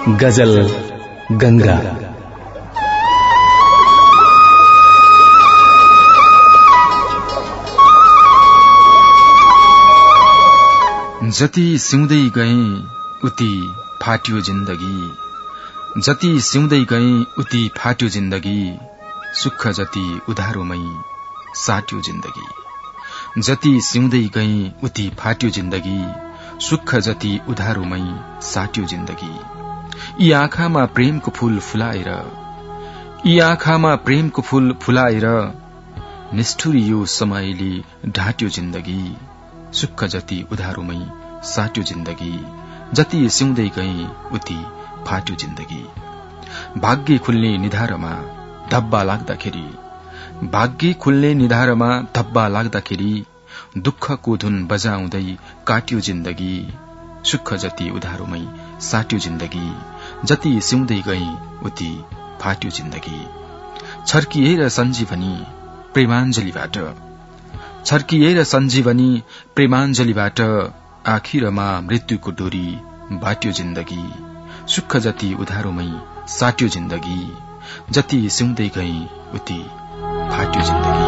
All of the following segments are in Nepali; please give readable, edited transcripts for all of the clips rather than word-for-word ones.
गजल गंगा। जति सिउँदै गए उति फाट्यो जिन्दगी, जति सिउँदै गए उति फाट्यो जिन्दगी, सुख जति उधारोमै साट्यो जिन्दगी। जति सिउँदै गए उति फाट्यो जिन्दगी, सुख जति उधारोमै साट्यो जिन्दगी। यी आँखामा प्रेमको फूल फुलाएर, यी आँखामा प्रेमको फूल फुलाएर, निष्ठुरी समयले ढाट्यो जिन्दगी, सुख जति उधारोमै साट्यो जिन्दगी। जति सिउँदै गए उति फाट्यो जिन्दगी। भाग्य खुल्ने निधारमा धब्बा लाग्दाखेरि, भाग्य खुल्ने निधारमा धब्बा लाग्दाखेरि, दुःखको धुन बजाउँदै काट्यो जिन्दगी, सुख जति उधारोमै साट्यो जिन्दगी। जति सिउँदै गए उति फाट्यो जिन्दगी। छर्किएर सञ्जीवनी प्रेमाञ्जलीबाट, छर्किएर सञ्जीवनी प्रेमाञ्जलीबाट, आखिरमा मृत्युको डोरी बाट्यो जिन्दगी, सुख जति उधारोमै साट्यो जिन्दगी। जति सिउँदै गए उति फाट्यो जिन्दगी।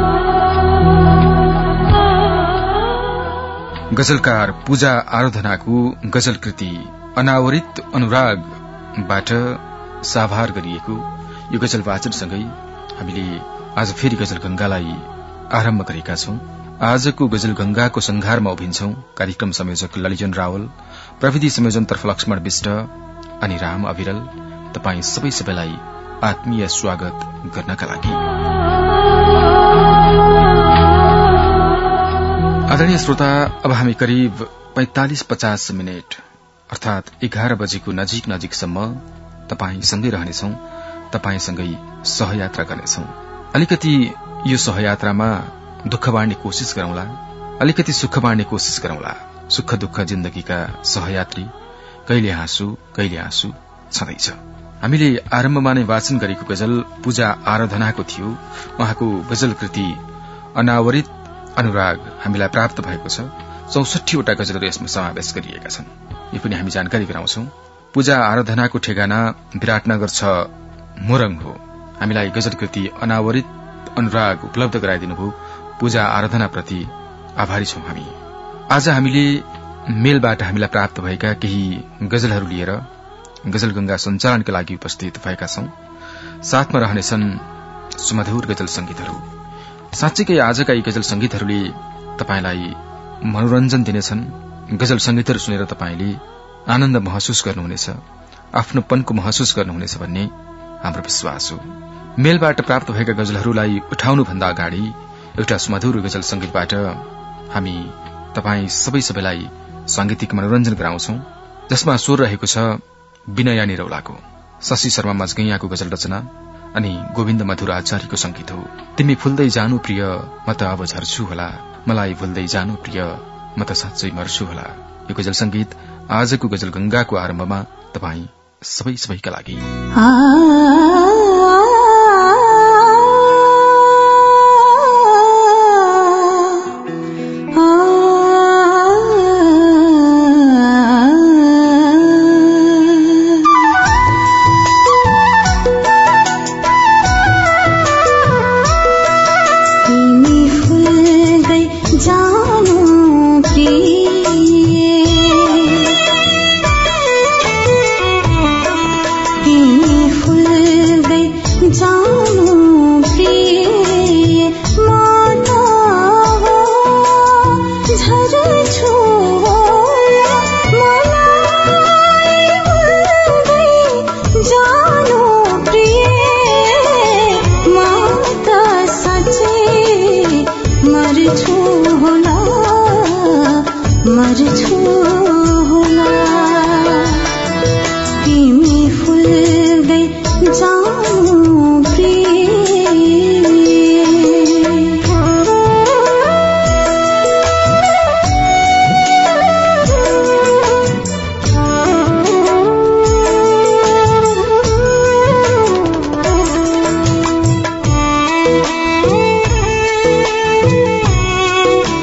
गजलकार पूजा आराधनाको गजल कृति अनावरित अनुरागबाट साभार गरिएको यो गजल वाचनसँगै हामीले आज फेरि गजल गंगालाई आरम्भ गरेका छौं। आजको गजल गंगाको संघारमा उभिन्छौं। कार्यक्रम संयोजक ललिजन रावल, प्रविधि संयोजनतर्फ लक्ष्मण विष्ट अनि राम अविरल। तपाई सबैलाई आत्मीय स्वागत गर्नका लागि। आदरणीय श्रोता, अब हामी करिब 45-50 मिनट अर्थात 11 बजेको नजिक नजिकसम्म तपाईसँगै रहनेछौं, तपाईसँगै सहयात्रा गर्नेछौं। अलिकति यो सहयात्रामा दुःख बाँड्ने कोशिश गरौंला, अलिकति सुख बाँड्ने कोशिश गरौंला। सुख दुःख जिन्दगीका सहयात्री, कहिले हाँसु कहिले आँसु छँदैछ। हामीले आरम्भमा नै वाचन गरेको गजल पूजा आराधनाको थियो। उहाँको गजल कृति अनावरित अनुराग हामीलाई प्राप्त भएको छ। 64 वटा गजलहरू यसमा समावेश गरिएका छन्। यो पनि हामी जानकारी गराउँछौं। पूजा आराधनाको ठेगाना विराटनगर 6 मोरङ हो। हामीलाई गजल कृति अनावरित अनुराग उपलब्ध गराइदिनुभयो। पूजा आराधना प्रति आभारी छौं हामी। आज हामीले मेलबाट हामीलाई प्राप्त भएका केही गजलहरू लिएर गजल गंगा सञ्चालनका लागि उपस्थित भएका छौं। साथमा रहनेछन् सुमधुर गजल संगीतहरू। साँच्चीकै आजका यी गजल संगीतहरूले तपाईलाई मनोरञ्जन दिनेछन्। गजल संगीतहरू सुनेर तपाईले आनन्द महसुस गर्नुहुनेछ, आफ्नोपनको महसुस गर्नुहुनेछ भन्ने हाम्रो विश्वास हो। मेलबाट प्राप्त भएका गजलहरूलाई उठाउनुभन्दा अगाडि एउटा सुमधुर गजल संगीतबाट हामी तपाई सबैलाई सांगीतिक मनोरञ्जन गराउँछौं, जसमा स्वर रहेको छ विनया निरौलाको। शशि शर्मा मजगैयाको गजल रचना अनि गोविन्द मधुर आचार्यको संगीत हो। तिमी फुल्दै जानु प्रिय, म त अब झर्छु होला, मलाई भुल्दै जानु प्रिय, म त साँच्चै मर्छु होला। यो गजल संगीत आजको गजल गंगाको आरम्भमा तपाई सबैका लागि।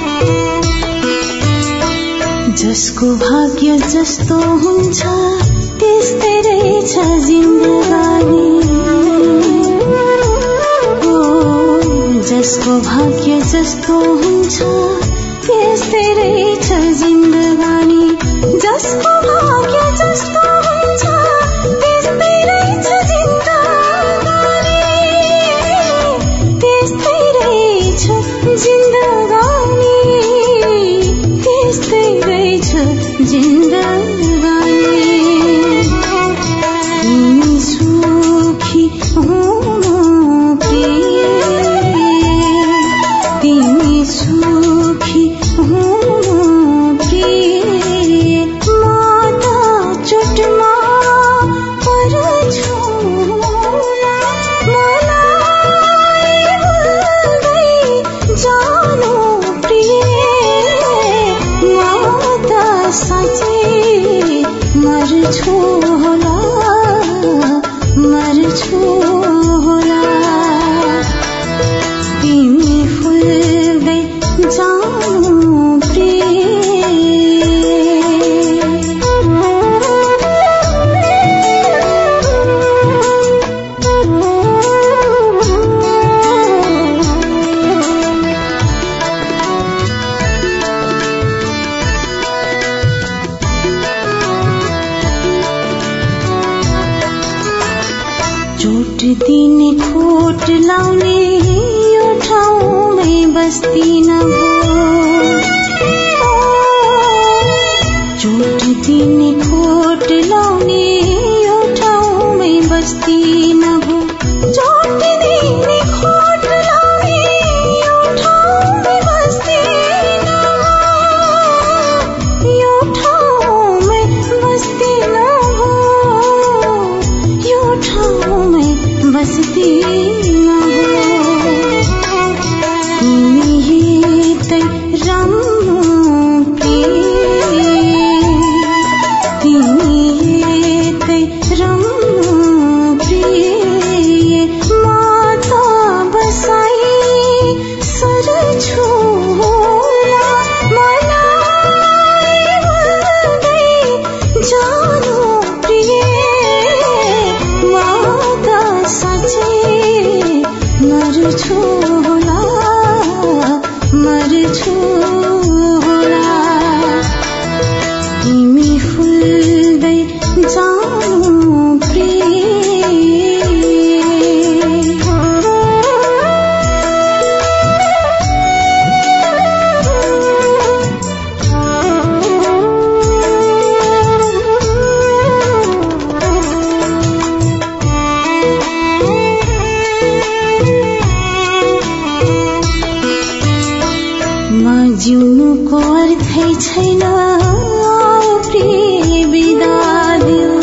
जसको भाग्य जस्तो हुन्छ त्यस्तै रहेछ जिन्दगानी जसको भाग्य जस्तो हुन्छ त्यस्तै रहेछ जिन्दगानी जसको भाग्य जस्तो हुन्छ त्यस्तै रहेछ जिन्दगानी त्यस्तै रहेछ जिन्दगानी त्यस्तै रहेछ जिन्दगानी तिमी सुखी हुनु प्रिय तिमी सुखी हुनु प्रिय म त चोटमा पर्छु मलाई भुल्दै जानु प्रिय म त साँच्चै मर्छु होला मर्छु होला तिमी फुल्दै जानु प्रिय चोट दिने खोट लाउने यो ठाउँमै बस्दिन चोट दिने खोट लाउने यो ठाउँमै बस्दिन चोट दिने खोट लाउने यो ठाउँमै बस्दिन यो ठाउँमै बस्दिन यो ठाउँमै बस्दिन तिमी यतै राम्रो प्रिय तिमी यतै राम्रो प्रिय म त बसाई सर्छु होला मलाई भुल्दै जानु प्रिय म त साँच्चै मर्छु होला मर्छु होला तिमी फुल्दै जानु प्रिय जिउनुको अर्थै छैन प्रिय बिदा देऊ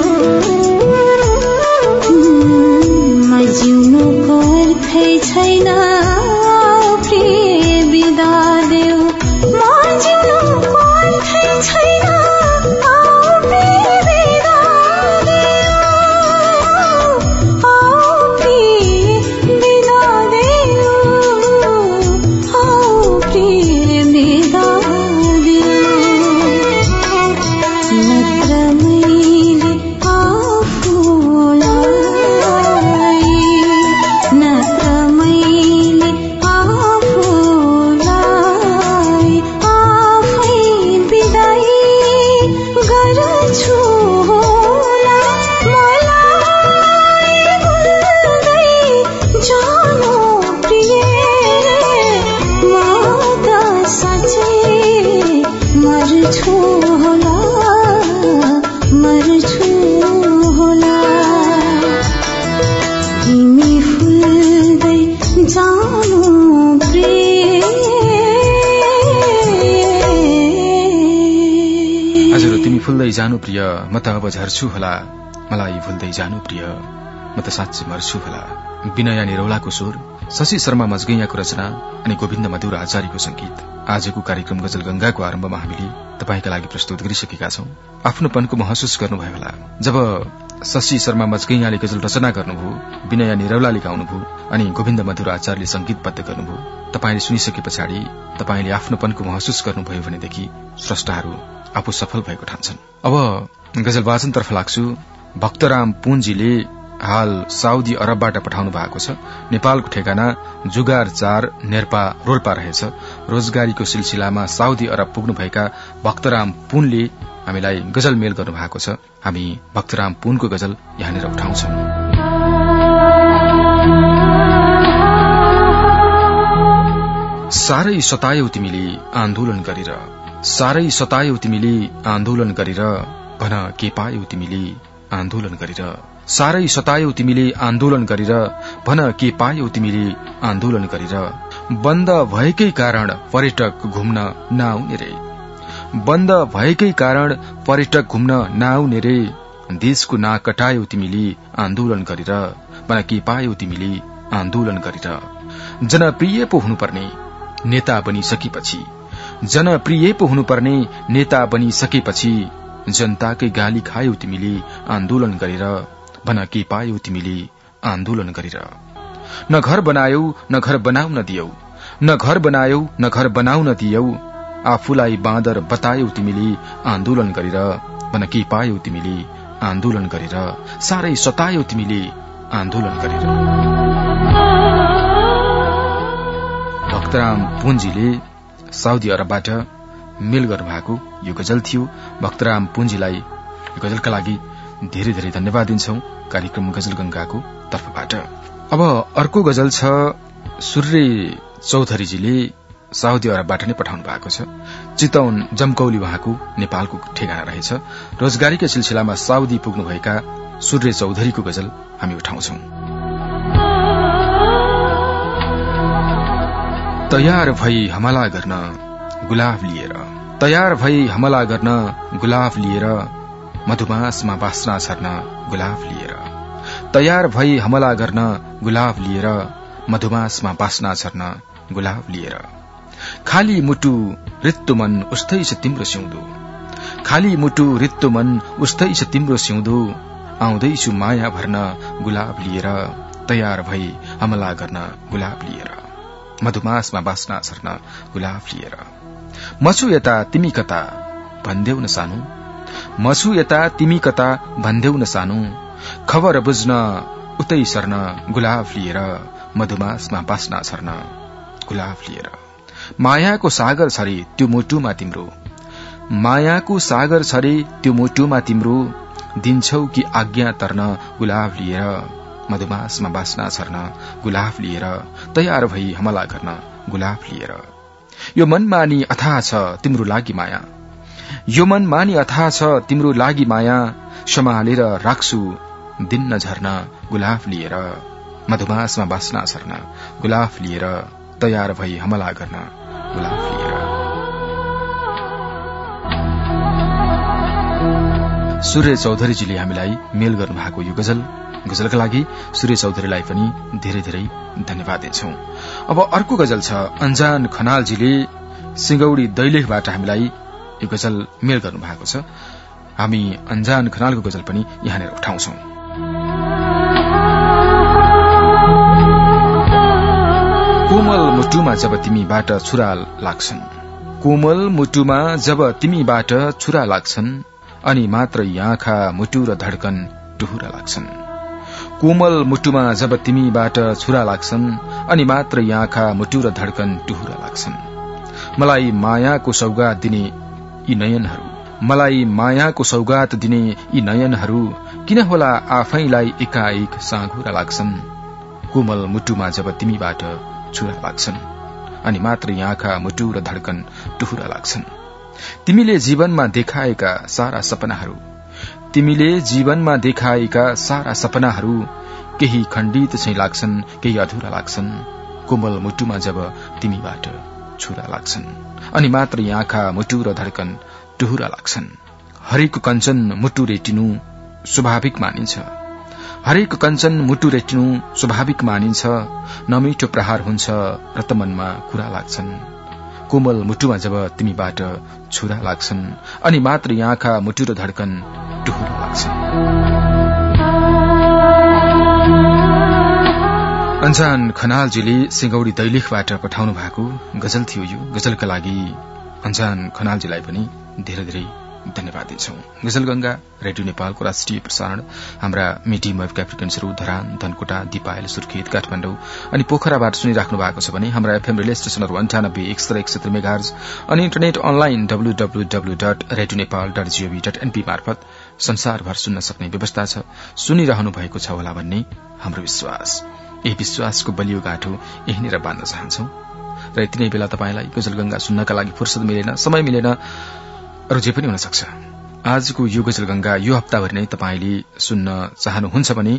म जिउनुको अर्थै छैन प्रिय बिदा देऊ म जिउनुको अर्थै छैन प्रिय बिदा देऊ प्रिय बिदा देऊ प्रिय बिदा देऊ नत्र मैले आफूलाई नत्र मैले आफूलाई आफै बिदाई गर्छु होला मलाई भुल्दै जानु प्रिय म त साँच्चै मर्छु होला मर्छु होला तिमी फुल्दै जानु प्रिय हजुर तिमी फुल्दै जानु प्रिय म त अब झर्छु होला मलाई भुल्दै जानु प्रिय म त साँच्चै मर्छु होला विनया निरौलाको स्वर शशि शर्मा मजगैयाको रचना अनि गोविन्द मधुर आचार्यको संगीत आजको कार्यक्रम गजल गंगाको आरम्भमा हामीले तपाईका लागि प्रस्तुत गरिसकेका छौं आफ्नोपनको महसुस गर्नुभयो होला जब शशि शर्मा मजगैयाले गजल रचना गर्नुभयो विनया निरौलाले गाउनुभयो अनि गोविन्द मधुर आचार्यले संगीतबद्ध गर्नुभयो तपाईले सुनिसके पछाडि तपाईले आफ्नोपनको महसुस गर्नुभयो भनेदेखि स्रष्टाहरू आफू सफल भएको ठान्छन् अब गजल वाचनतर्फ लाग्छु। भक्तराम पुन्जीले हाल साउदी अरबबाट पठाउनु भएको छ। नेपालको ठेगाना जुगार 4 नेर्पा रोल्पा रहेछ। रोजगारीको सिलसिलामा साउदी अरब पुग्नुभएका भक्तराम पुनले हामीलाई गजल मेल गर्नु भएको छ। हामी भक्तराम पुनको गजल यहाँनिर उठाउँछौं। सारै सतायौ तिमीले आन्दोलन गरेर, सारै सतायौ तिमीले आन्दोलन गरेर, भन के पायौ तिमीले आन्दोलन गरेर, सारै सतायौ तिमीले आन्दोलन गरेर, भन के पायौ तिमीले आन्दोलन गरेर। बन्द भएकै कारण पर्यटक घुम्न नआउने रे, बन्द भएकै कारण पर्यटक घुम्न नआउने रे। देशको नाक कटायौ तिमीले आन्दोलन गरेर, भन के पायौ तिमीले आन्दोलन गरेर। जनप्रिय पो हुनुपर्ने नेता बनिसकेपछि, जनप्रिय पो हुनुपर्ने नेता बनिसकेपछि, जनताकै गाली खायौ तिमीले आन्दोलन गरेर, भन के पायौ तिमीले आन्दोलन गरेर। न घर बनायौ न घर बनाउन दियौ, न घर बनायौ न घर बनाउन दियौ। आफूलाई बाँदर बतायौ तिमीले आन्दोलन गरेर, भन के पायौ तिमीले आन्दोलन गरेर। सारै सतायौ तिमीले आन्दोलन गरेर। भक्तराम पुन्जीले साउदी अरबबाट मेल गर्नुभएको यो गजल थियो। भक्तराम पुन्जीलाई गजलका लागि धेरै धेरै धन्यवाद दिन्छौं कार्यक्रम गजल गंगाको तर्फबाट। अब अर्को गजल छ सूर्य चौधरीजीले साउदी अरबबाट नै पठाउनु भएको छ। चितवन जमकौली उहाँको नेपालको ठेगाना रहेछ। रोजगारीका सिलसिलामा साउदी पुग्नुभएका सूर्य चौधरीको गजल हामी उठाउँछौं। तयार भई हमला गर्न गुलाब लिएर, तयार भई हमला गर्न गुलाब लिएर, मधुमासमा बास्ना छर्न गुलाब लिएर। तयार भई हमला गर्न गुलाब लिएर, मधुमासमा बास्ना छर्न गुलाब लिएर। खाली मुटु रित्तो मन उस्तै छ तिम्रो सिउँदो, खाली मुटु रित्तो मन उस्तै छ तिम्रो सिउँदो। आउँदैछु माया भर्न गुलाब लिएर, तयार भई हमला गर्न गुलाब लिएर, मधुमासमा बास्ना छर्न गुलाब लिएर। मछु यता तिमी कता भन्देऊ न सानो, मछु यता तिमी कता भन्देऊ न सानो। खबर बुझ्न उतै सर्न गुलाब लिएर, मधुमासमा बास्ना छर्न गुलाब लिएर। मायाको सागर छरे त्यो मुटुमा तिम्रो, मायाको सागर छरे त्यो मुटुमा तिम्रो। दिन्छौ कि आज्ञा तर्न गुलाब लिएर, मधुमासमा बास्ना छर्न गुलाब लिएर। तयार भई हमला गर्न गुलाब लिएर। यो मनमानी अथाह छ तिम्रो लागि माया, यो मनमानी अथाह छ तिम्रो लागि माया। सम्हालेर राख्छु दिन नझर्न गुलाब लिएर, मधुमासमा बास्ना छर्न गुलाब लिएर। तयार भई हमला गर्न गुलाब लिएर। सूर्य चौधरीजीले हामीलाई मेल गर्नुभएको यो गजलका लागि सूर्य चौधरीलाई पनि धेरै धेरै धन्यवाद दिन्छौं। अब अर्को गजल छ अन्जान खनालजीले सिंगौडी दैलेखबाट हामीलाई यो गजल मेल गर्नुभएको छ। हामी अन्जान खनालको गजल पनि यहाँनिर उठाउँछौं। कोमल मुटुमा जब तिमीबाट छुरा लाग्छन्, कोमल मुटुमा जब तिमीबाट छुरा लाग्छन्, अनि मात्र आँखा मुटु र धड्कन टुहुरा लाग्छन्। कोमल मुटुमा जब तिमीबाट छुरा लाग्छन्, अनि मात्र आँखा मुटु र धड्कन टुहुरा लाग्छन्। मलाई मायाको सौगात दिने यी नयनहरू, मलाई मायाको सौगात दिने यी नयनहरू, किन होला आफैलाई एकाएक साँघुरा लाग्छन्। कोमल मुटुमा जब तिमीबाट छुरा लाग्छन्, अनि मात्र आँखा मुटु र धड्कन टुहुरा लाग्छन्। तिमीले जीवनमा देखाएका सारा सपनाहरू, तिमीले जीवनमा देखाएका सारा सपनाहरू, केही खण्डित चाहिँ लाग्छन्, केही अधुरा लाग्छन्। कोमल मुटुमा जब तिमीबाट छुरा लाग्छन्, अनि मात्र आँखा मुटु र धड्कन टुहुरा लाग्छन्। हरेक कञ्चन मुटु रेटिनु स्वाभाविक मानिन्छ, हरेक कञ्चन मुटु रेटिनु स्वाभाविक मानिन्छ। नमिठो प्रहार हुन्छ र त मनमा कुरा लाग्छन्। कोमल मुटुमा जब तिमीबाट छुरा लाग्छन्, अनि मात्र आँखा मुटु र धड्कन टुहुरा लाग्छन्। अन्जान खनालजीले सिंगौडी दैलेखबाट पठाउनु भएको गजल थियो। यो गजलका लागि अन्जान खनालजीलाई पनि धेरै धेरै धन्यवाद दिन्छौं। गजलगंगा रेडियो नेपालको राष्ट्रिय प्रसारण हाम्रा मिडियम वेभका फ्रिक्वेन्सीहरू धरान, धनकुटा, दिपायल, सुर्खेत, काठमाडौँ अनि पोखराबाट सुनिराख्नु भएको छ भने हाम्रा एफएम रिले स्टेशनहरू 98.1 मेगाहर्ज अनि इन्टरनेट अनलाइन www.radionepal.gov.np मार्फत संसारभर सुन्न सक्ने व्यवस्था छ। सुनिरहनु भएको छ होला भन्ने हाम्रो विश्वास। यही विश्वासको बलियो गाँठो यहीँनिर बाँध्न चाहन्छौं र यति नै बेला तपाईंलाई गजलगंगा सुन्नका लागि फुर्सद मिलेन, समय मिलेन, अरू जे पनि हुन सक्छ। आजको यो गजलगंगा यो हप्ताभरि नै तपाईंले सुन्न चाहनुहुन्छ भने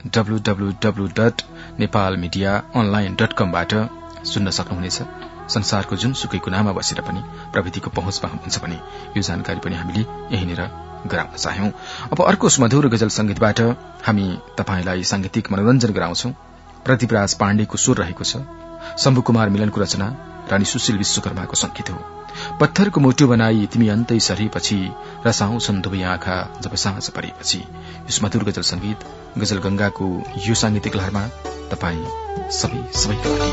www.nepalmediaonline.com बाट सुन्न सक्नुहुनेछ। संसारको जुनसुकै कुनामा बसेर पनि प्रविधिको पहुँचमा हुनुहुन्छ भने यो जानकारी पनि हामीले यहीँनिर गराउन चाह्यौं। अब अर्को सुमधुर गजल संगीतबाट हामी तपाईंलाई सांगीतिक मनोरञ्जन गराउँछौं। प्रतिपराज पाण्डेको स्वर रहेको छ, शम्भु कुमार मिलनको रचना, रानी सुशील विश्वकर्माको संगीत हो। पत्थरको मुटु बनाई तिमी अन्तै सरेपछि, रसाउँछन् दुवै आँखा जब साँझ परेपछि। यस मधुर गजल संगीत गजलगंगाको यो सांगीतिक लहरमा तपाईँ सबैका लागि।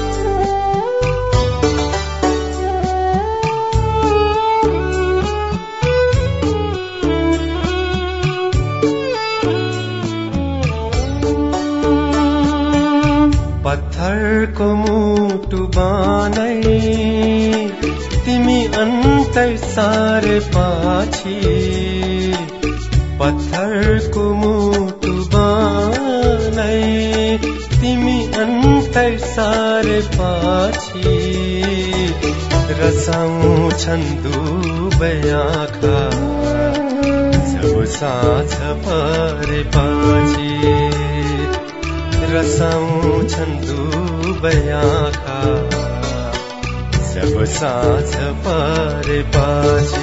पत्थरको मुटु बनाई तिमी अन्तै सरेपछि, पत्थरको मुटु बनाई तिमी अन्तै सरेपछि, रसाउँछन् दुवै आँखा जब साँझ परेपछि, रसाउँछन् दुवै आँखा जब साँझ परेपछि।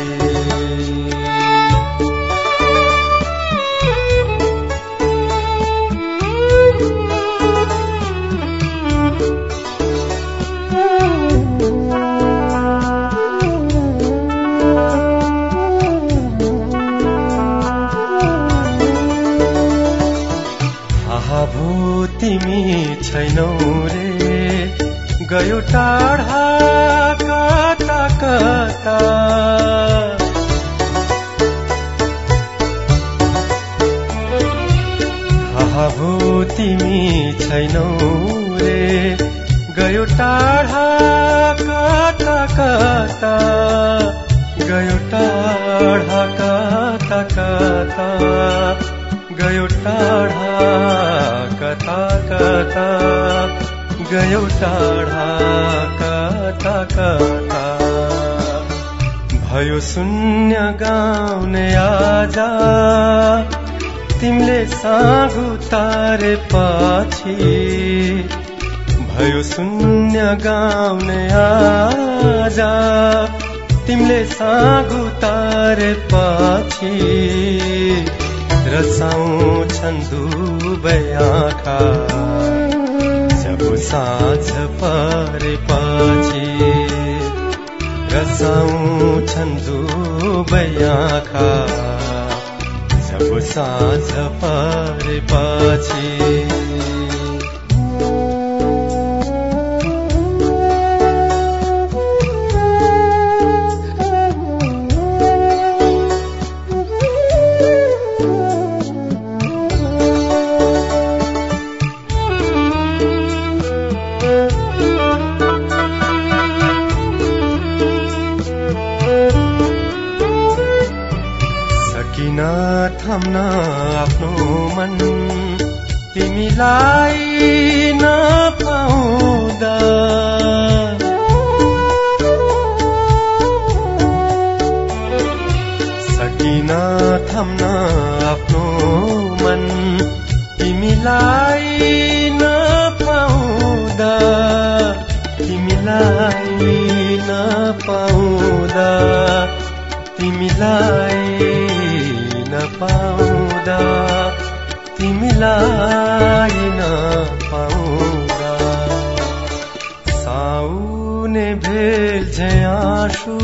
तिमी छैनौ रे गयो टाढा कता कता, हाहा तिमी छैनौ रे गयो टाढा कता कता, गयो टाढा कता कता, गयो टाढा कता कता, गयो टाढा कता कता। भयो शून्य गाउने आजा तिमीले सागु तारे पछि, भयो शून्य गाउने आजा तिमीले सागु तारे पछि, रसाउँछन् दुवै आँखा जब साँझ परेपछि, रसाउँछन् दुवै आँखा जब साँझ परेपछि। थाम्न आफ्नो मन तिमीलाई नपाउँदा, सकिन थाम्न आफ्नो मन तिमीलाई नपाउँदा, तिमीलाई नपाउँदा, तिमीलाई नपाउँदा, तिमीलाई नपाउँदा। साउने भेल्छे आँसु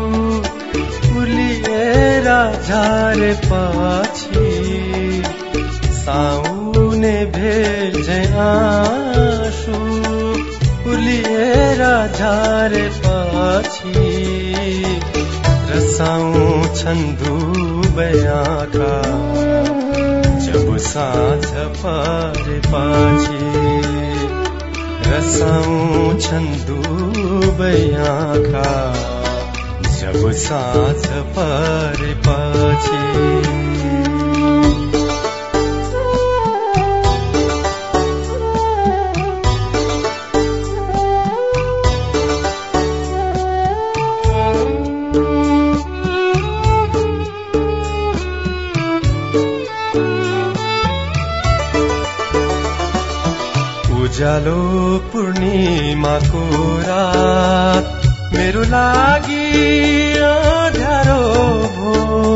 उलिएर झारेपछि, साउने भेल्छे आँसु उलिएर झारेपछि, रसाउँछन् दुवै आँखा जब साँझ परेपछि रसाउँछन् दुवै आँखा जब साँझ परेपछि उज्यालो पूर्णिमाको रात मेरो लागि अँध्यारो भो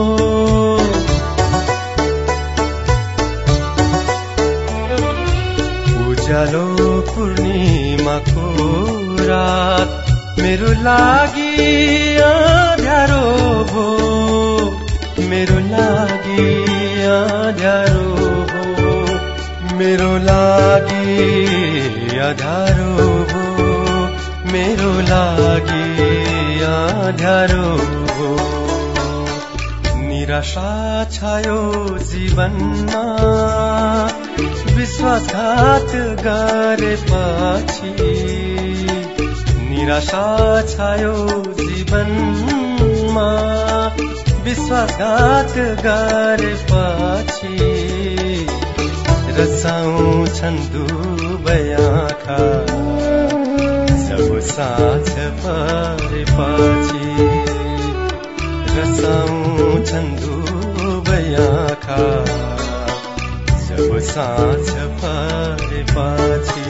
उज्यालो पूर्णिमाको रात मेरो लागि अँध्यारो भो मेरो लागि अँध्यारो भो मेरो लागि अँध्यारो भो मेरो लागि अँध्यारो भो निराशा छायो जीवनमा विश्वासघात गरेपछि निराशा छायो जीवनमा विश्वासघात गरेपछि रसाउँछन् दुवै आँखा जब साँझ परेपछि रसाउँछन् दुवै आँखा जब साँझ परेपछि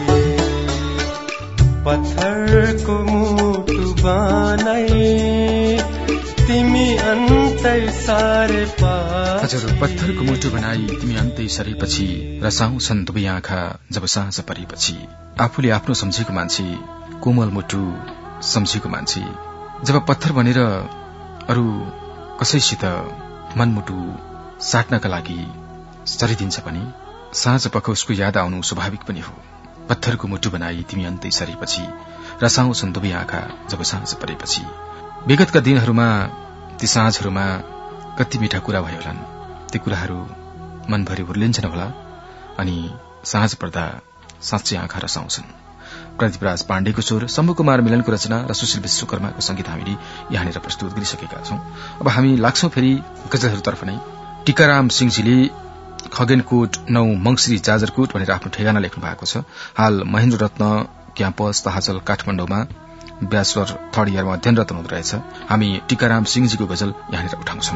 पत्थरको मुटु बनाई तिमी अन्तै सारेपछि हजुर पत्थरको मुटु बनाई तिमी अन्तै सरेपछि रसाउँछन् दुवै आँखा जब साँझ परेपछि आफूले आफ्नो सम्झेको मान्छे कोमल मुटु सम्झेको मान्छे जब पत्थर बनेर अरू कसैसित मनमुटु साट्नका लागि सरिदिन्छ पनि साँझ पख उसको याद आउनु स्वाभाविक पनि हो। पत्थरको मुटु बनाई तिमी अन्तै सरेपछि रसाउँछन् दुवै आँखा जब साँझ परेपछि विगतका दिनहरूमा ती साँझहरूमा कति मिठा कुरा भयो होलान् ती कुराहरू मनभरि उर्लिन्छन् होला अनि साँझ पर्दा साँच्चै आँखा रसाउँछन्। प्रदीपराज पाण्डेको स्वर शम्भु कुमार मिलनको रचना र सुशील विश्वकर्माको संगीत हामीले यहाँनिर प्रस्तुत गरिसकेका छौं। अब हामी लाग्छौं फेरि गजलहरूतर्फ नै। टीकाराम सिंहजीले खगेनकोट 9 मंगश्री जाजरकोट भनेर आफ्नो ठेगाना लेख्नु भएको छ। हाल महेन्द्र रत्न क्याम्पस तहाजल काठमाडौँमा ब्याचलर 3rd इयरमा अध्ययनरत हुनुहुँदो रहेछ। हामी टीकाराम सिंहजीको गजल यहाँनिर उठाउँछौं।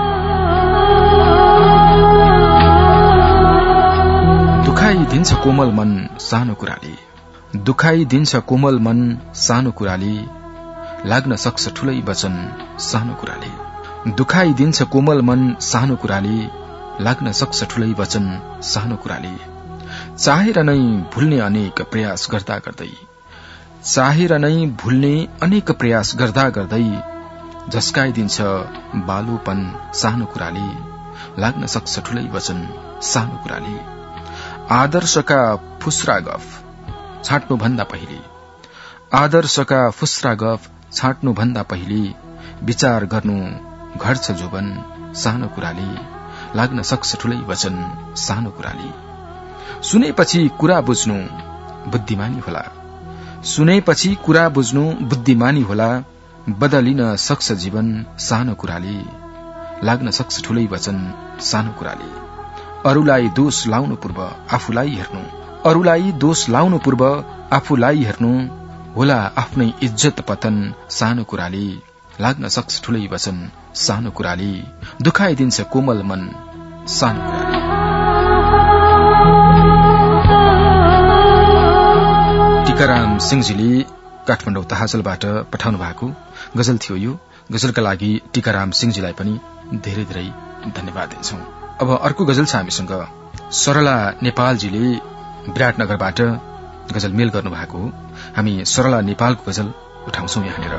दुखाइदिन्छ कोमल मन सानो कुराले दुखाइदिन्छ कोमल मन सानो कुराले लाग्न सक्छ ठूलै वचन सानो कुराले दुखाइदिन्छ कोमल मन सानो कुराले लाग्न सक्छ ठूलै वचन सानो कुराले चाहेर नै भुल्ने अनेक प्रयास गर्दा गर्दै चाहेर नै भुल्ने अनेक प्रयास गर्दा गर्दै झस्काइदिन्छ बालोपन सानो कुराले लाग्न सक्छ ठूलै वचन सानो कुराले आदर्शका फुस्रा गफ छाट्नु भन्दा पहिले आदर्शका फुस्रा गफ छाट्नु भन्दा पहिले विचार गर्नु घट्छ जोबन सानो कुराले लाग्न सक्छ ठूलै वचन सानो कुराले सुनेपछि कुरा बुझ्नु बुद्धिमानी होला सुनेपछि कुरा बुझ्नु बुद्धिमानी होला बदलिन सक्छ जीवन सानो कुराले लाग्न सक्छ ठूलै वचन सानो कुराले अरूलाई दोष लाउनु पूर्व आफूलाई हेर्नु अरूलाई दोष लाउनु पूर्व आफूलाई हेर्नु होला आफ्नै इज्जत पतन सानो कुराले लाग्न सक्छ ठूलै वचन सानो कुराले दुखाइदिन्छ कोमल मन सानो कुराले। टीकाराम सिंहजीले काठमाडौँ तहाजलबाट पठाउनु भएको गजल थियो। यो गजलका लागि टीकाराम सिंहजीलाई पनि धेरै धेरै धन्यवाद दिन्छौं। अब अर्को गजल छ हामीसँग सरला नेपालजीले विराटनगरबाट गजल मेल गर्नु भएको हो। हामी सरला नेपालको गजल उठाउँछौं यहाँनिर।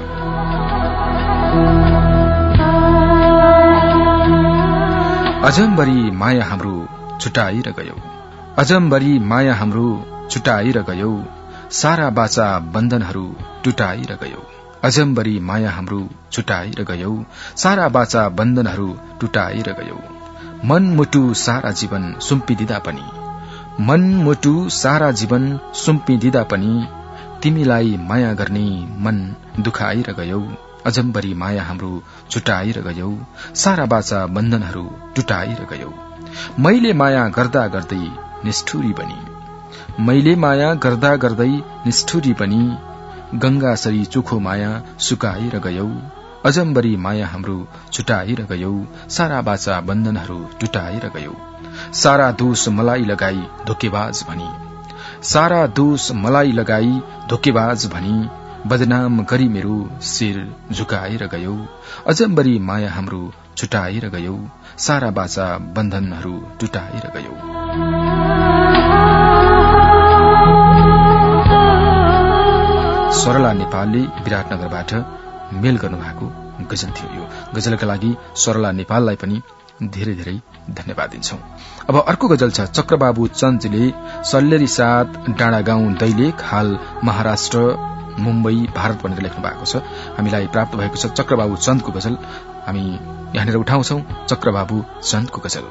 अजम्बरी माया हाम्रो छुटाएर गयो अजम्बरी माया हाम्रो छुटाएर गयो सारा बाचा बन्धनहरू टुटाएर गयो अजम्बरी माया हाम्रो छुटाएर गयौ सारा बाचा बन्धनहरू टुटाएर गयौ मनमुटु सारा जीवन सुम्पिदिँदा पनि मनमुटु सारा जीवन सुम्पिदिँदा पनि तिमीलाई माया गर्ने मन दुखाएर गयौ अजम्बरी माया हाम्रो छुटाएर गयौ सारा बाचा बन्धनहरू टुटाएर गयौ मैले माया गर्दा गर्दै निष्ठुरी बनी मैले माया गर्दा गर्दै निष्ठुरी बनी गंगासरी चोखो माया सुकाएर गयौ अजम्बरी माया हाम्रो छुटाएर गयौ सारा बाचा बन्धनहरू टुटाएर गयौ सारा दोष मलाई लगाई धोकेबाज भनी सारा दोष मलाई लगाई धोकेबाज भनी बदनाम गरी मेरो शिर झुकाएर गयौ अजम्बरी माया हाम्रो छुटाएर गयौ सारा बाचा बन्धनहरू टुटाएर गयौ स्वरला नेपालले विराटनगरबाट मेल गर्नुभएको गजल थियो यो गजलका लागि स्वरला नेपाललाई पनि धेरै धेरै धन्यवाद दिन्छौं अब अर्को गजल छ चक्रबाबु चन्दजीले सल्लेरी साथ डाँडागाउँ दैलेख हाल महाराष्ट्र मुम्बई भारत भनेर लेख्नु भएको छ हामीलाई प्राप्त भएको छ चक्रबाबु चन्दको गजल हामी यहाँनिर उठाउँछौं चक्रबाबु चन्दको गजल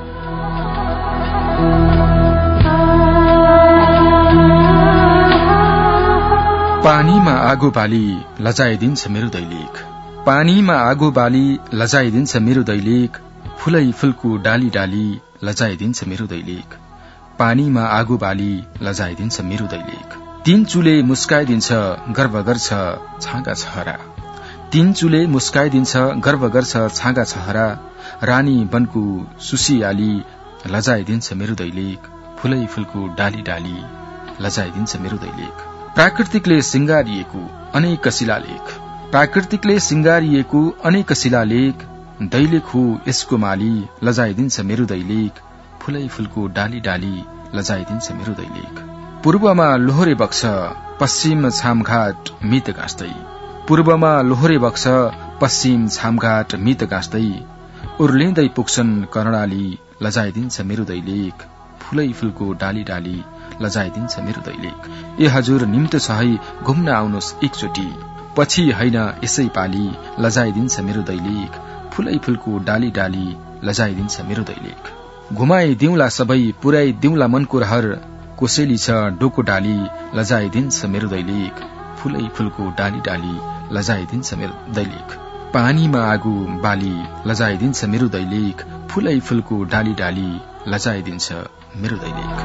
पानीमा आगो बाली लजाइदिन्छ मेरो दैलेख पानीमा आगो बाली लजाइदिन्छ मेरो दैलेख फुलै फुलको डाली डाली लजाइदिन्छ मेरो दैलेख पानीमा आगो बाली लजाइदिन्छ मेरो दैलेख तीन चुले मुस्काइदिन्छ गर्व गर्छ छाँगा छहरा तीन चुले मुस्काइदिन्छ गर्व गर्छ छाँगा छहरा रानी बनको सुसियाली लजाइदिन्छ मेरो दैलेख फुलै फुलको डाली डाली लजाइदिन्छ मेरो दैलेख प्राकृतिकले सिंगारिएको अनेक शिलालेख प्राकृतिकले सिंगारिएको अनेक शिलालेख दैलेख हो यसको माली लजाइदिन्छ मेरो दैलेख फुलै फुलको डाली डाली लजाइदिन्छ मेरो दैलेख पूर्वमा लोहरे बग्छ पश्चिम छामघाट मित गाँस्दै पूर्वमा लोहरे बग्छ पश्चिम छामघाट मित गाँस्दै उर्लिँदै पुग्छन् कर्णाली लजाइदिन्छ मेरो दैलेख फुलै फुलको डाली डाली लजाइदिन्छ मेरो दैलेख ए हजुर निम्तो छ है घुम्न आउनुहोस् एकचोटि पछि होइन यसै पाली लजाइदिन्छ मेरो दैलेख फुलै फुलको डाली डाली लजाइदिन्छ मेरो दैलेख घुमाइदिउँला सबै पुर्याइदिउँला मनको रहर कोसेली छ डोको डाली लजाइदिन्छ मेरो दैलेख फुलै फुलको डाली डाली लजाइदिन्छ मेरो दैलेख पानीमा आगो बाली लजाइदिन्छ मेरो दैलेख फुलै फुलको डाली डाली लजाइदिन्छ मेरो दैलेख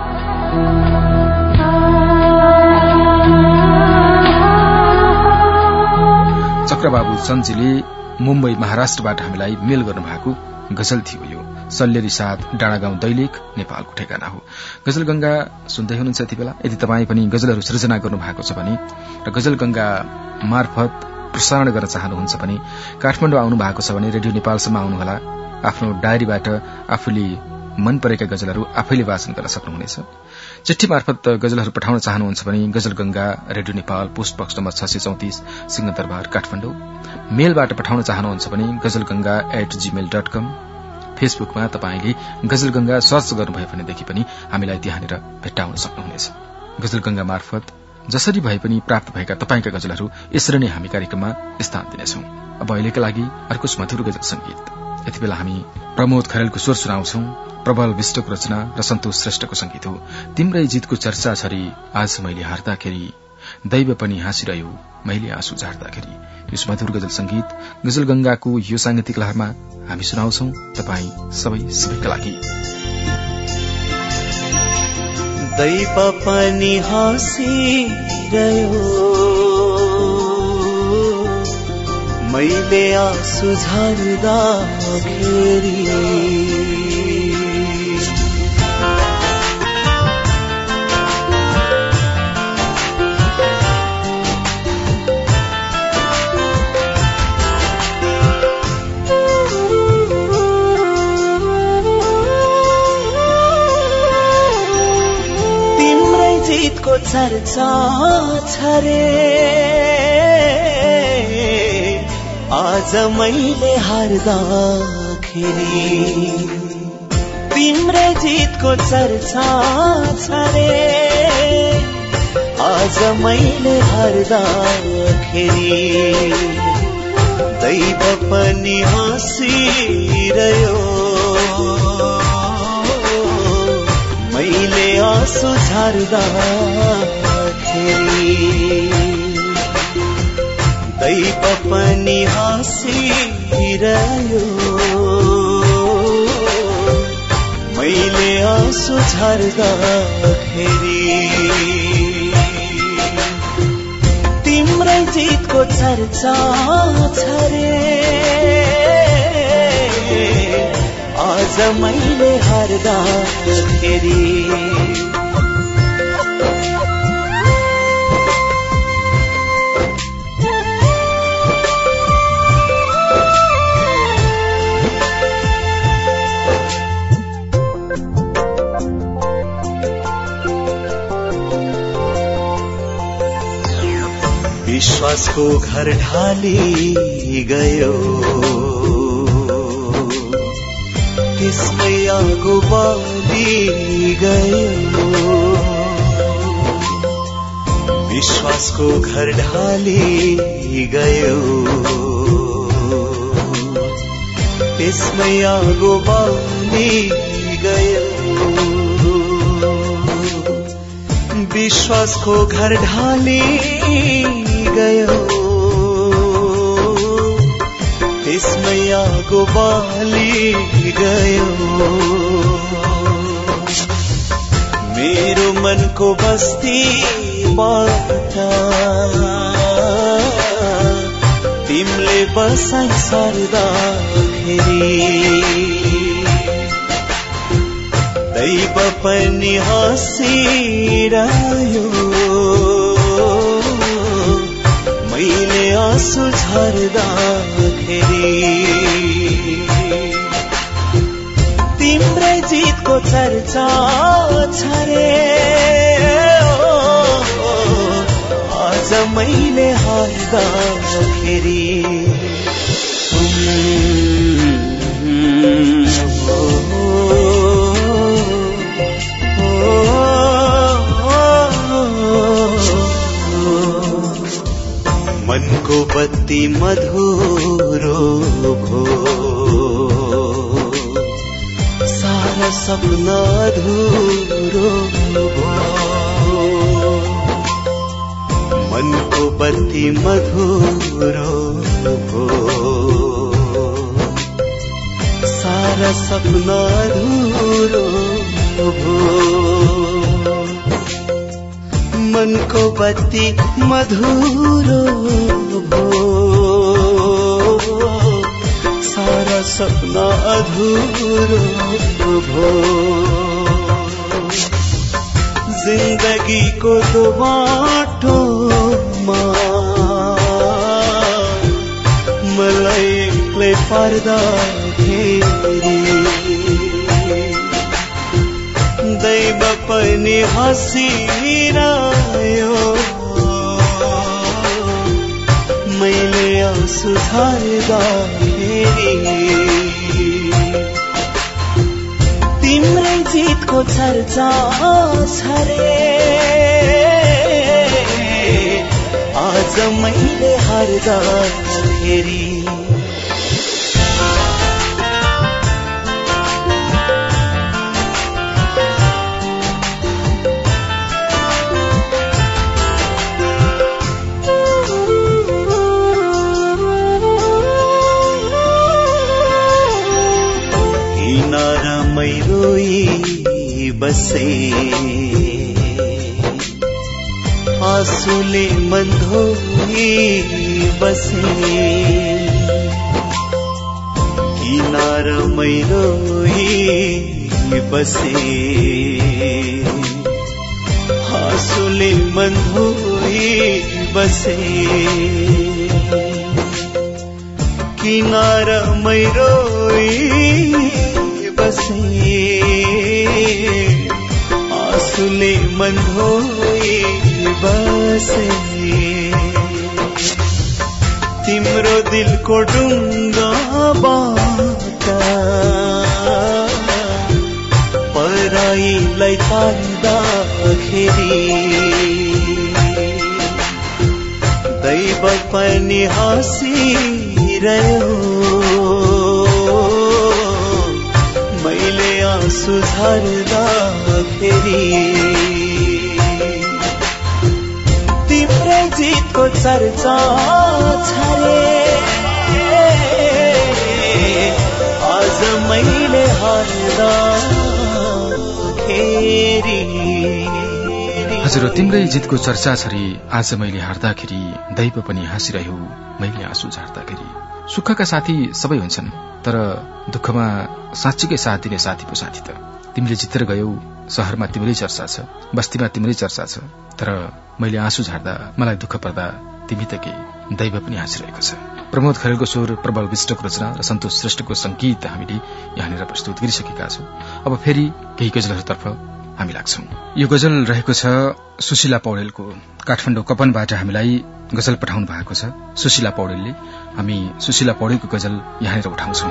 चक्रबाबु चन्दजीले मुम्बई महाराष्ट्रबाट हामीलाई मेल गर्नुभएको गजल थियो यो सल्लेरी साथ डाँडागाउँ दैलेख नेपालको ठेगाना हो गजल गंगा सुन्दै हुनुहुन्छ यति बेला यदि तपाईँ पनि गजलहरू सृजना गर्नु भएको छ भने र गजल गंगा मार्फत प्रसारण गर्न चाहनुहुन्छ भने काठमाडौँ आउनु भएको छ भने रेडियो नेपालसम्म आउनुहोला आफ्नो डायरीबाट आफूले मन परेका गजलहरू आफैले वाचन गर्न सक्नुहुनेछ चिठी मार्फत गजलहरू पठाउन चाहनुहुन्छ भने Ghazal Ganga radio Nepal post box number 634 Singhadurbar Kathmandu मेलबाट पठाउन चाहनुहुन्छ भने gajalganga@gmail.com फेसबुकमा तपाईले गजल गंगा सर्च गर्नुभयो भनेदेखि पनि हामीलाई त्यहाँनिर भेट्टाउन सक्नुहुनेछ गजल गंगा मार्फत जसरी भए पनि प्राप्त भएका तपाईका गजलहरू यसरी नै हामी कार्यक्रममा स्थान दिनेछौं अब अहिलेका लागि अर्को मधुर गजल संगीत यति बेला हामी प्रमोद खरेलको स्वर सुनाउँछौं प्रबल विष्टको रचना र सन्तोष श्रेष्ठको संगीत हो तिम्रै जितको चर्चा छरी आज मैले हार्दाखेरि दैव पनि हाँसिरह्यो मैले आँसु झार्दाखेरि यस मधुर गजल संगीत गजल गंगाको यो सांगीतिक लहरमा हामी सुनाउँछौं तपाई सबैका लागि दैव पनि हाँसिरह्यो मैले आँसु झार्दाखेरि को चर्चा छ रे आज मैले हार्दाखेरि तिम्रै जितको चर्चा छ रे आज मैले हर्दाखेरि दैव पनि हाँसिरह्यो मैले आँसु झार्दाखेरि दैव पनि हाँसिरह्यो मैले आँसु झार्दाखेरि तिम्रै जितको चर्चा छ रे आज मैले हार्दाखेरि विश्वासको घर ढाली गयो त्यसमै आगो बाली गयो विश्वासको घर ढाली गयो त्यसमै आगो बाली गयो विश्वासको घर ढाली गयो त्यसमै आगो बाली गयो मेरो मनको बस्तीबाट तिमीले बसाइ सर्दाखेरि दैव पनि हाँसिरह्यो मैले आँसु झार्दाखेरि तिम्रै जितको चर्चा छ रे आज मैले हार्दाखेरि मनको बत्ती मधुरो भो सारा सपना अधुरो भो मनको बत्ती मधुरो भो सारा सपना अधुरो भो मनको बत्ती मधुरो भो सारा सपना अधूरो भो जिंदगी को दो बाटोमा मलाई एक्लै पार्दाखेरि दैव पनि हाँसिरह्यो मैले आँसु झार्दाखेरि तिम्रै जितको चर्चा छ रे आज मैले हार्दाखेरि बसे आँसुले मन धोई बसे किनारमै रोई बसे आँसुले मन धोई बसे किनारमै रोई बसे आँसुले मन धोई बसे तिम्रो दिलको ढुङ्गाबाट पराईलाई तान्दाखेरि दैव पनि हाँसिरह्यो मैले आँसु झर्दाखेरि तिम्रै जितको चर्चा छरे आज मैले हार्दाखेरि हजुर तिम्रै जितको चर्चा छरी आज मैले हार्दाखेरि दैव पनि हाँसिरह्यो मैले आँसु झार्दाखेरि। सुखका साथी सबै हुन्छन् तर दुःखमा साँच्चीकै साथ दिने साथी पो साथी त। तिमीले जितेर गयौ शहरमा तिम्रै चर्चा छ बस्तीमा तिम्रै चर्चा छ तर मैले आँसु झार्दा मलाई दुःख पर्दा तिमी त के दैव पनि हाँसिरहेको छ। प्रमोद खरेलको स्वर प्रबल विष्टको रचना र सन्तोष श्रेष्ठको संगीत हामीले यहाँनिर प्रस्तुत गरिसकेका छौं। अब फेरि केही गजलहरूतर्फ हामी लाग्छौं। यो गजल रहेको छ सुशीला पौडेलको। काठमाडौँ कपनबाट हामीलाई गजल पठाउनु भएको छ सुशीला पौडेलले। हामी सुशीला पौडेलको गजल यहाँनिर उठाउँछौं।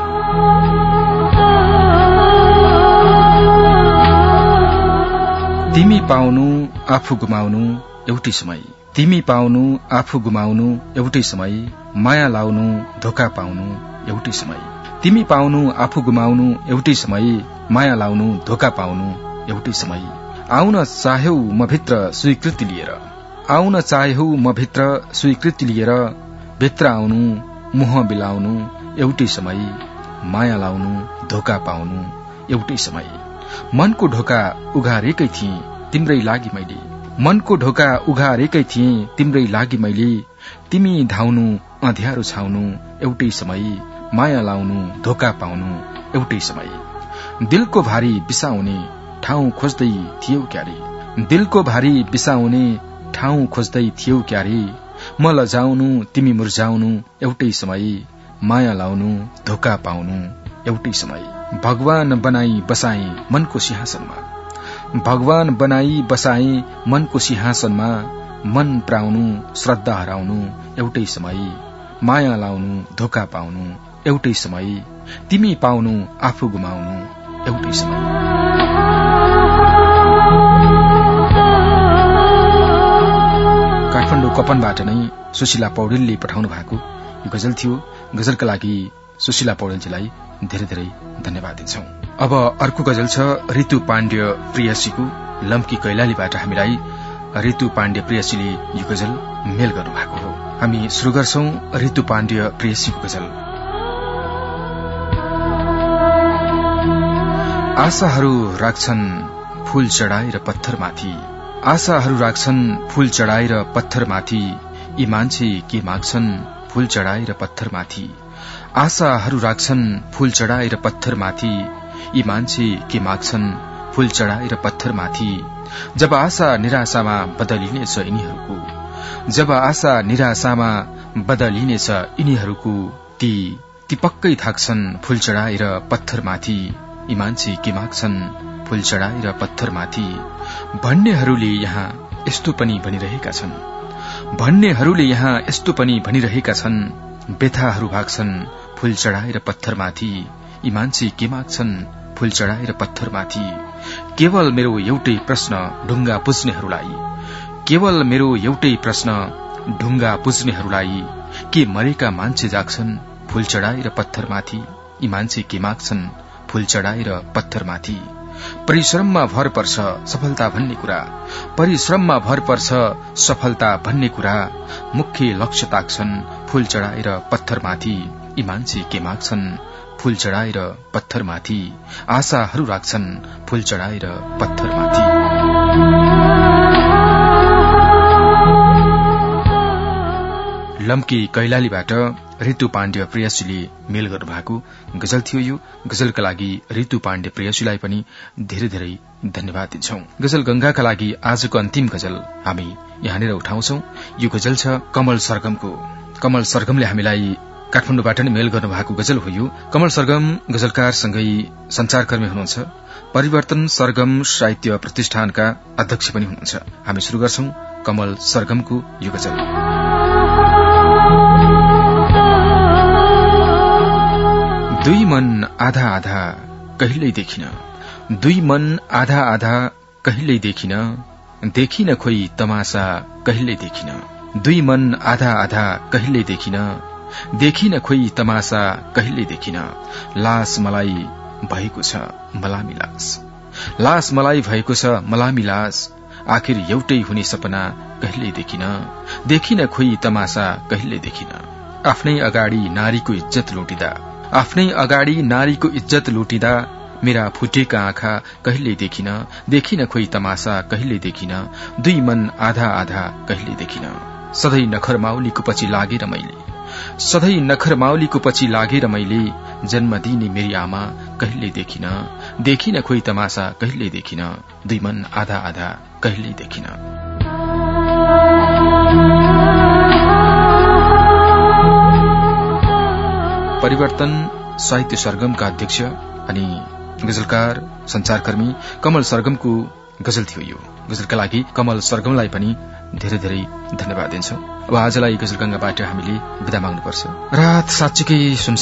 तिमी पाउनु आफू गुमाउनु एउटै समय, तिमी पाउनु आफू गुमाउनु एउटै समय, माया लाउनु धोका पाउनु एउटै समय, तिमी पाउनु आफू गुमाउनु एउटै समय, माया लाउनु धोका पाउनु एउटै समय। आउन चाह्यौ म भित्र स्वीकृति लिएर, आउन चाह्यौ म भित्र स्वीकृति लिएर, भित्र आउनु मुह बिलाउनु एउटै समय, माया लाउनु धोका पाउनु एउटै समय। मनको ढोका उघारेकै थिएँ तिम्रै लागि मैले, मनको ढोका उघारेकै थिएँ तिम्रै लागि मैले, तिमी धाउनु अँध्यारो छाउनु एउटै समय, माया लाउनु धोका पाउनु एउटै समय। दिलको भारी बिसाउने ठाउँ खोज्दै थियौ क्यारे, दिलको भारी बिसाउने ठाउँ खोज्दै थियौ क्यारे, म लजाउनु तिमी मुर्झाउनु एउटै समय, माया लाउनु धोका पाउनु एउटै समय। भगवान बनाई बसाए मनको सिंहासनमा, भगवान बनाई बसाए मनको सिंहासनमा, मन प्राउनु श्रद्धा हराउनु एउटै समय, माया लाउनु धोका पाउनु एउटै समय, तिमी पाउनु आफू गुमाउनु एउटै समय। काठमाडौँ कपनबाट नै सुशीला पौडेलले पठाउनु भएको यो गजल थियो। गजलका लागि सुशीला पौडेलजीलाई धेरै धेरै धन्यवाद दिन्छौं। अब अर्को गजल छ ऋतु पाण्ड्य प्रियसीको। लम्की कैलालीबाट हामीलाई ऋतु पाण्ड्य प्रियसीले यो गजल मेल गर्नु भएको हो। हामी शुरू गर्छौं ऋतु पाण्ड्य प्रियसीको गजल। आशाहरू राख्छन् फूल चढाएर पत्थरमाथि, आशाहरू राख्छन् फूल चढाएर पत्थरमाथि, यी मान्छे के माग्छन् फूल चढाएर पत्थरमाथि, आशाहरू राख्छन् फूल चढाएर पत्थरमाथि, यी मान्छे के माग्छन् फूल चढाएर पत्थरमाथि। जब आशा निराशामा बदलिनेछ यिनीहरूको, जब आशा निराशामा बदलिनेछ यिनीहरूको, ती पक्कै थाक्छन् फूल चढाएर पत्थरमाथि, यी मान्छे के माग्छन् फूल चढाएर पत्थरमाथि। भन्नेहरूले यहाँ यस्तो पनि भनिरहेका छन्, भन्नेहरूले यहाँ यस्तो पनि भनिरहेका छन्, व्यथाहरू भाग्छन् फूल चढाएर पत्थरमाथि, यी मान्छे के माग्छन् फूल चढाएर पत्थरमाथि। केवल मेरो एउटै प्रश्न ढुङ्गा पुज्नेहरूलाई, केवल मेरो एउटै प्रश्न ढुङ्गा पुज्नेहरूलाई, के मरेका मान्छे जाग्छन् फूल चढाएर पत्थरमाथि, यी मान्छे के माग्छन् फूल चढाएर पत्थरमाथि। परिश्रममा भर पर्छ सफलता भन्ने कुरा, परिश्रममा भर पर्छ सफलता भन्ने कुरा, मुख्य लक्ष्य ताक्छन् फूल चढाएर पत्थरमाथि, यी मान्छे के माग्छन् फूल चढाएर पत्थरमाथि, आशाहरू राख्छन् फूल चढाएर पत्थरमाथि। लम्की कैलालीबाट ऋतु पाण्ड्य प्रियसीले मेल गर्नु भएको गजल थियो। यो गजलका लागि ऋतु पाण्ड्य प्रियसीलाई पनि धेरै धेरै धन्यवाद दिन्छौं। गजल गंगाका लागि आजको अन्तिम गजल हामी यहाँनिर उठाउँछौं। यो गजल छ कमल सरगमको। कमल सरगमले हामीलाई काठमाडौँबाट नै मेल गर्नु भएको गजल हो यो। कमल सरगम गजलकारसँगै संचारकर्मी हुनुहुन्छ, परिवर्तन सरगम साहित्य प्रतिष्ठानका अध्यक्ष पनि हुनुहुन्छ। हामी शुरू गर्छौं कमल सरगमको यो गजल। दुई मन आधा आधा कहिल्यै देखिन, दुई मन आधा आधा कहिल्यै देखिन, देखिन खोइ तमासा कहिल्यै देखिन, दुई मन आधा आधा कहिले देखिन खोइ तमासा कहिले देखिन लास मलाई भएको छ मलामी लास आखिर एउटै हुने सपना कहिले देखिन खोइ तमासा कहिले देखिन आफ्नै अगाडि नारीको इज्जत लुटिँदा मेरा फुटेका आँखा कहिले देखिन खोइ तमासा कहिले देखिन दुई मन आधा आधा कहिले देखिन सधैँ नखर पछि लागेर मैले जन्म दिने मेरी आमा कहिले देखिन खोइ तमासा कहिले देखिन दुई मन आधा आधा कहिले देखिन। परिवर्तन साहित्य सरगमका अध्यक्ष अनि गजलकार संचारकर्मी कमल सरगमको गजल थियो यो। गजलका लागि कमल सरगमलाई पनि धेरै धेरै धन्यवाद दिन्छौं। अब आजलाई गजलगंगाबाट हामीले विदा माग्नुपर्छ। रात साँच्चीकै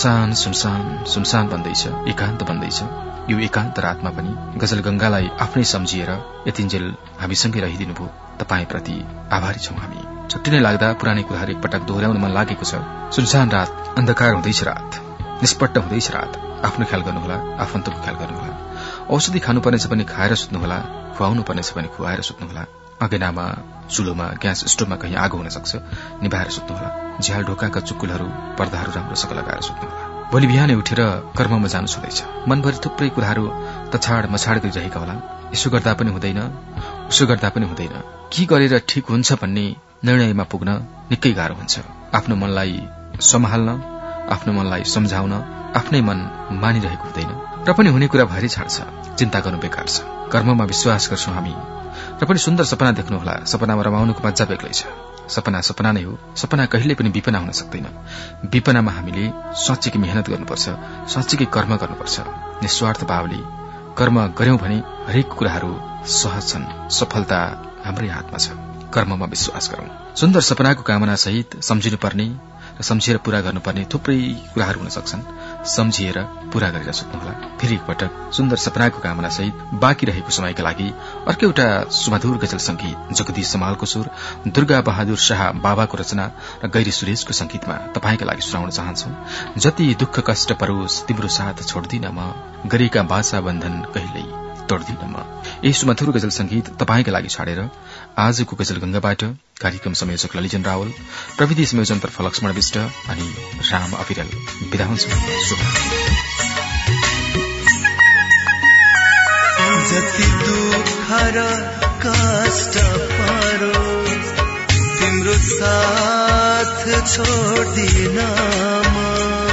सुनसान बन्दैछ, एकान्त बन्दैछ। यो एकान्त रातमा पनि गजलगंगालाई आफ्नै सम्झिएर यतिन्जेल हामीसँगै रहिदिनु भयो। तपाईप्रति आभारी छौं हामी। छुट्टी नै लाग्दा पुरानै कुराहरू एकपटक दोहोर्याउन मन लागेको छ। सुनसान रात, अन्धकार हुँदैछ रात, निष्पट्ट हुँदैछ रात। आफ्नो ख्याल गर्नुहोला, आफन्तको ख्याल गर्नुहोला। औषधि खानुपर्नेछ भने खाएर सुत्नुहोला, खुवाउनु पर्नेछ भने खुवाएर सुत्नुहोला। अगेनामा, चुलोमा, ग्यास स्टोभमा कहीँ आगो हुन सक्छ, निभाएर सुत्नुहोला। झ्याल ढोकाका चुक्कुलहरू, पर्दाहरू राम्रोसँग लगाएर सुत्नुहोला। भोलि बिहानै उठेर कर्ममा जानु छँदैछ। मनभरि थुप्रै कुराहरू तछाड मछाड गरिरहेका होला। यसो गर्दा पनि हुँदैन, उसो गर्दा पनि हुँदैन। के गरेर ठिक हुन्छ भन्ने निर्णयमा पुग्न निकै गाह्रो हुन्छ। आफ्नो मनलाई सम्हाल्न, आफ्नो मनलाई सम्झाउन आफ्नै मन मानिरहेको हुँदैन र पनि हुने कुरा भएरै छाड्छ। चिन्ता गर्नु बेकार छ। कर्ममा विश्वास गर्छौं हामी र पनि सुन्दर सपना देख्नुहोला। सपनामा रमाउनुको मजा बेग्लै छ। सपना नै हो। सपना कहिले पनि विपना हुन सक्दैन। विपनामा हामीले साँच्चीकै मेहनत गर्नुपर्छ, साँच्चीकै कर्म गर्नुपर्छ। निस्वार्थ भावले कर्म गर्यौं भने हरेक कुराहरू सहज छन्। सफलता हाम्रै हातमा छ। कर्ममा विश्वास गरौं। सुन्दर सपनाको कामना सहित सम्झिनुपर्ने र सम्झिएर पूरा गर्नुपर्ने थुप्रै कुराहरू हुन सक्छन्। सम्झिएर पूरा गरेर सुत्नुहोला। फेरि एकपटक सुन्दर सपनाको कामना सहित बाँकी रहेको समयका लागि अर्को एउटा सुमधुर गजल संगीत जगदीश समालको सुर, दुर्गा बहादुर शाह बाबाको रचना र गैरी सुरेशको संगीतमा तपाईका लागि सुनाउन चाहन्छौं। जति दुःख कष्ट परोस् तिम्रो साथ छोड्दिन म, गरेका बाचा बन्धन कहिल्यै तोड्दिन म। यही सुमधुर गजल संगीत तपाईका लागि छाडेर आजको गजल गंगाबाट कार्यक्रम संयोजक ललिजन रावल, प्रविधि संयोजनतर्फ लक्ष्मण विष्ट अनि राम अविरल विदा हुन्छौं। जति दुःख र कष्ट परोस् तिम्रो साथ छोड्दिन म,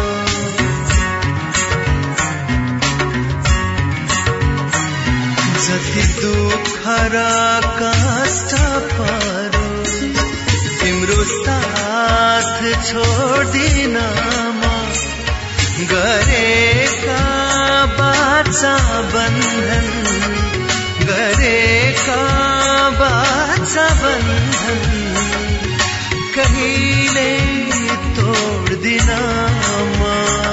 जति दुःख र कष्ट परोस् तिम्रो साथ छोड्दिन म, गरेका बाचा बन्धन, गरेका बाचा बन्धन कहिले तोड्दिन म,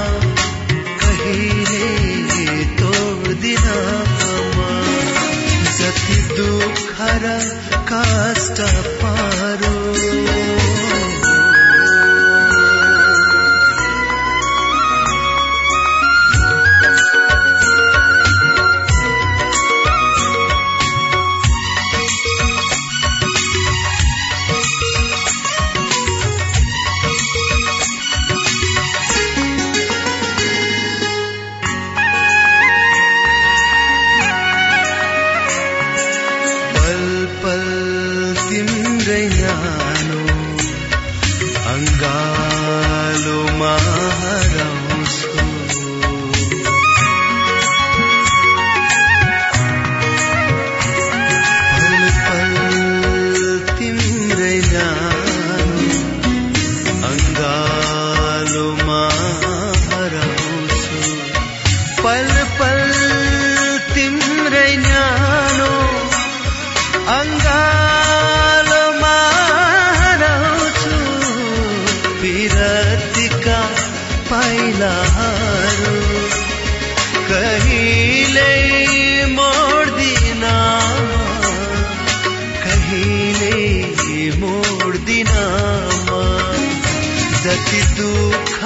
कहिले तोड्दिन म। जति दुःख र कष्ट परोस्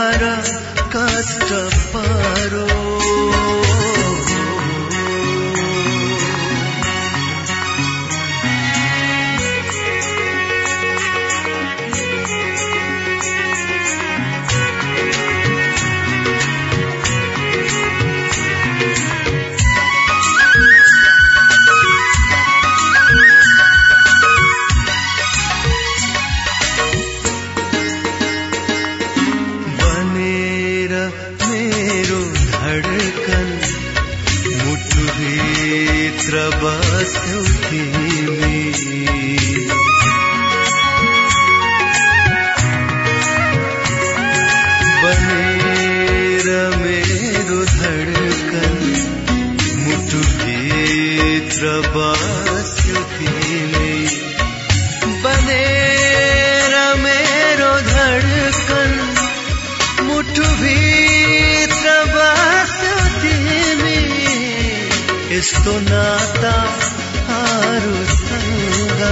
र कष्ट पारो बस्यौ तिमी बनेर मेरो धडकन मुटुभित्र बस्यौ तिमी बनेर मेरो धडकन मुटुभित्र बस्यौ तिमी यस्तो नाताहरूसँग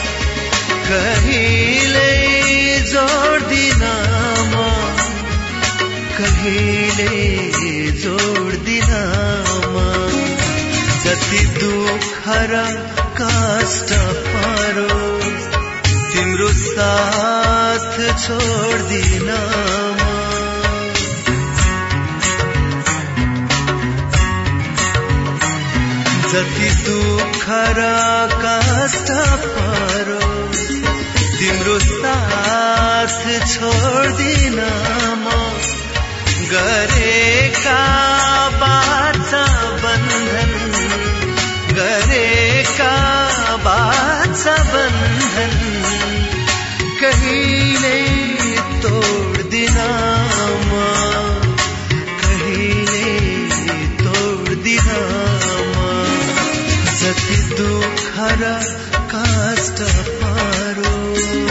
कहिल्यै जोड्दिन म कहिल्यै जोड्दिन म जति दुःख र कष्ट परोस् तिम्रो साथ छोड्दिन म जति दुःख र कष्ट परोस् तिम्रो साथ छोड्दिन म गरेका बाचा बन्धन गरेका बाचा बन्धन कहिल्यै तोड्दिन म कहिल्यै तोड्दिन जति दुःख र कष्ट परोस्